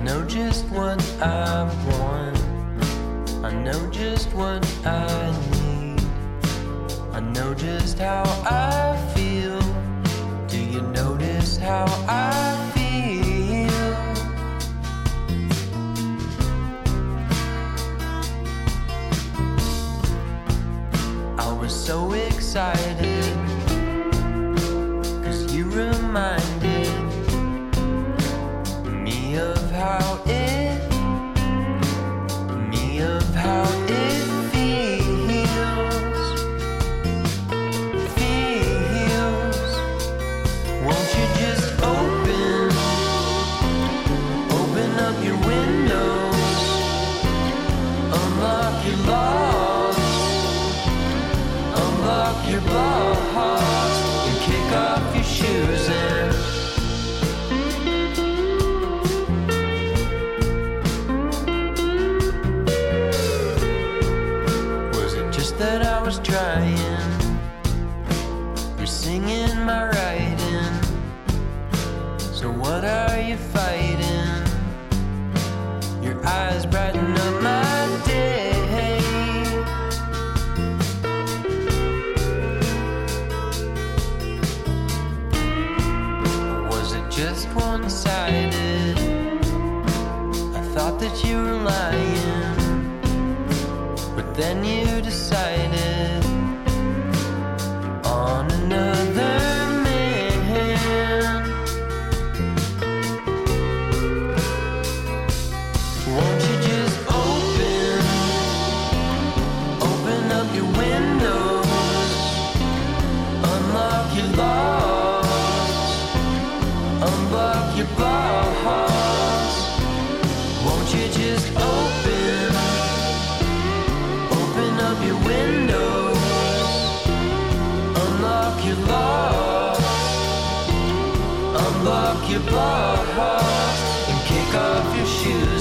know just what I want. I know just what I need. I know just how I feel. Do you notice how I feel? I was so excited, 'cause you reminded me of how it feels. Won't you just open up your windows, unlock your locks, unlock your blocks, and kick off your shoes and that I was trying. You're singing my writing. So what are you fighting? Your eyes brighten up my day. Was it just one-sided? I thought that you were lying, but then you decided on another man. Won't you just open up your windows, unlock your locks, unlock your blocks? Won't you just open up your windows, unlock your locks, unlock your blocks, and kick off your shoes?